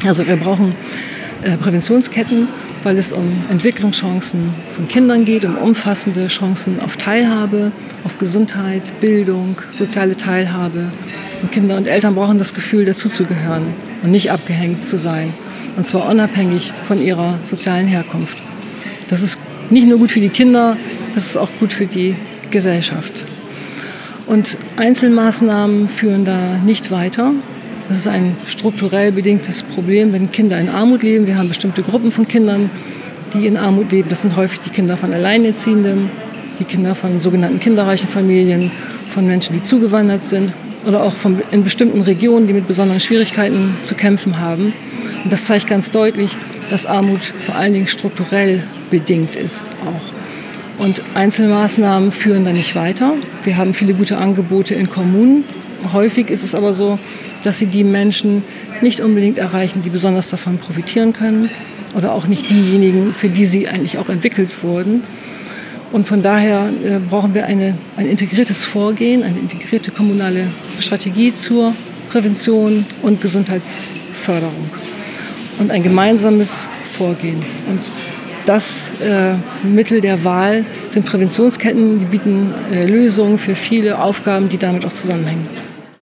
Also wir brauchen Präventionsketten, weil es um Entwicklungschancen von Kindern geht, um umfassende Chancen auf Teilhabe, auf Gesundheit, Bildung, soziale Teilhabe. Und Kinder und Eltern brauchen das Gefühl, dazuzugehören und nicht abgehängt zu sein. Und zwar unabhängig von ihrer sozialen Herkunft. Das ist nicht nur gut für die Kinder, das ist auch gut für die Gesellschaft. Und Einzelmaßnahmen führen da nicht weiter. Das ist ein strukturell bedingtes Problem, wenn Kinder in Armut leben. Wir haben bestimmte Gruppen von Kindern, die in Armut leben. Das sind häufig die Kinder von Alleinerziehenden, die Kinder von sogenannten kinderreichen Familien, von Menschen, die zugewandert sind oder auch in bestimmten Regionen, die mit besonderen Schwierigkeiten zu kämpfen haben. Und das zeigt ganz deutlich, dass Armut vor allen Dingen strukturell bedingt ist auch. Und Einzelmaßnahmen führen da nicht weiter. Wir haben viele gute Angebote in Kommunen. Häufig ist es aber so, dass sie die Menschen nicht unbedingt erreichen, die besonders davon profitieren können oder auch nicht diejenigen, für die sie eigentlich auch entwickelt wurden. Und von daher brauchen wir ein integriertes Vorgehen, eine integrierte kommunale Strategie zur Prävention und Gesundheitsförderung und ein gemeinsames Vorgehen. Und das Mittel der Wahl sind Präventionsketten, die bieten Lösungen für viele Aufgaben, die damit auch zusammenhängen.